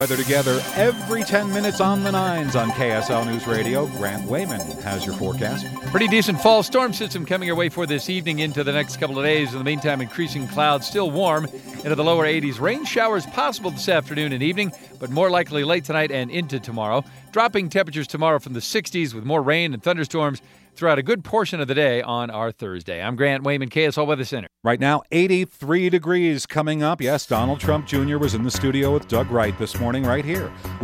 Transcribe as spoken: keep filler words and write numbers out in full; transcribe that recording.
Weather together every ten minutes on the nines on K S L News Radio. Grant Wayman has your forecast. Pretty decent fall storm system coming your way for this evening into the next couple of days. In the meantime, increasing clouds, still warm into the lower eighties. Rain showers possible this afternoon and evening, but more likely late tonight and into tomorrow. Dropping temperatures tomorrow from the sixties with more rain and thunderstorms throughout a good portion of the day on our Thursday. I'm Grant Wayman, K S L Weather Center. Right now, eighty-three degrees coming up. Yes, Donald Trump Junior was in the studio with Doug Wright this morning right here.